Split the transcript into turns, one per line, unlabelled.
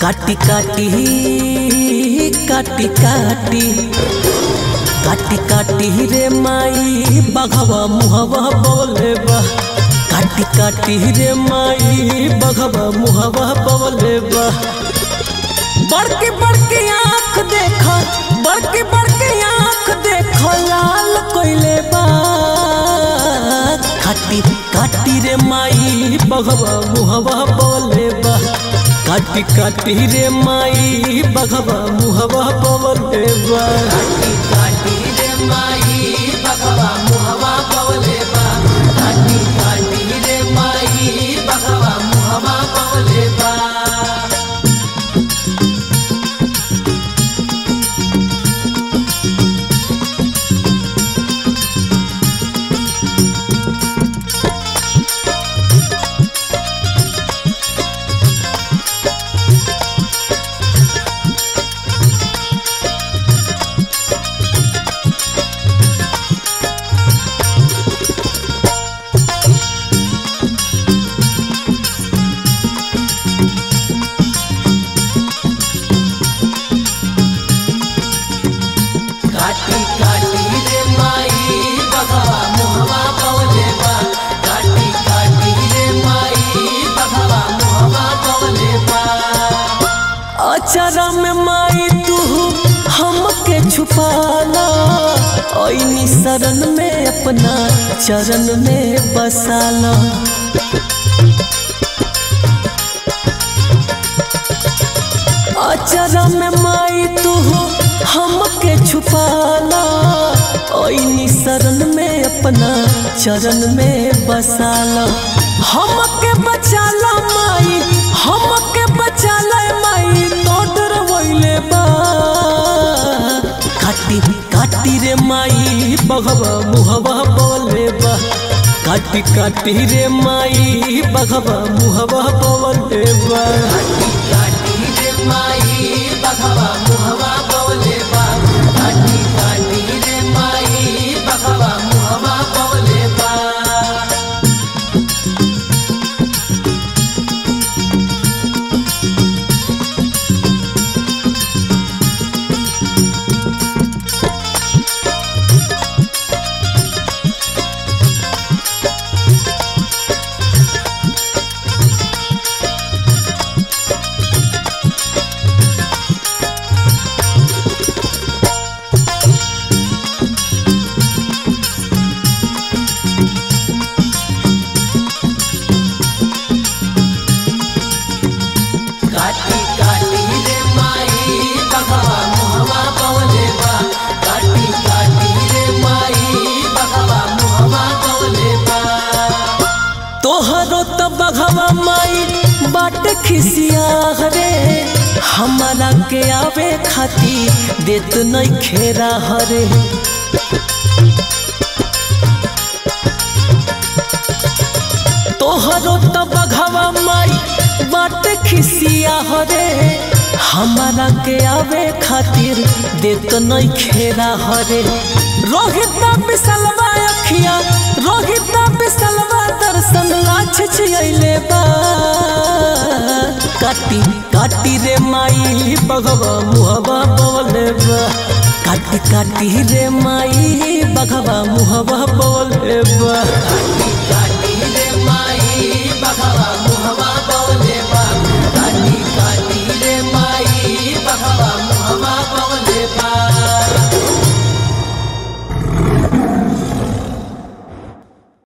काटी काटी काटी काटी काटी काटी रे माई बघवा मुहवा बोले बा। काटी काटी रे माई बघवा मुहवा बोले बा। बड़की बड़की आँख देखो, बड़की बड़की आँख देखो लाल कोइले बा। काटी काटी रे माई बघवा मुहवा बोले बा। काटी काटी रे माई बघवा मुहवा बोले बा। काटी काटी रे माई बघवा मुहवा बोले बा। काटी काटी रे माई बघवा मुहवा बोले बा। काटी काटी रे माई बघवा मुहवा बोले बा। काटी काटी रे माई बघवा मुहवा बोले बा। अचरा में माई तू हमके छुपाला, ओइनी शरण में अपना चरण में बसाला। अचरा में माई तू हमके छुपाला, ओइनी शरण में अपना चरण में बसाला। हमके बचाला माई, हमके बचाला माई तो डरवैले बा। काटी काटी रे माई बघवा मुहवा बोले बा। काटी काटी रे माई बघवा मुहवा बोले बा। काटी काटी रे माई बघवा मुहवा बोले बा। काटी काटी रे माई बघवा मुहवा बोले बा। काटी काटी रे माई बघवा मुहवा बोले बा। काटी काटी रे माई बघवा मुहवा बोले बा। तोहरो तो बघवा माई बाट खिसिया रे, हमारा के आवे खाती देत नहीं खेरा हरे। तोहरो तो बघवा माई बाट खिसिया हरे, हमारा के आवे खातिर देत नहीं खेरा हरे। रोहित बिसलवा अखिया, रोहित बिसलवा दर्शन लाछ छियले बा। काटी काटी रे माई बघवा मुहवा बोले बा। काटी काटी रे माई बघवा मुहवा बोले बा।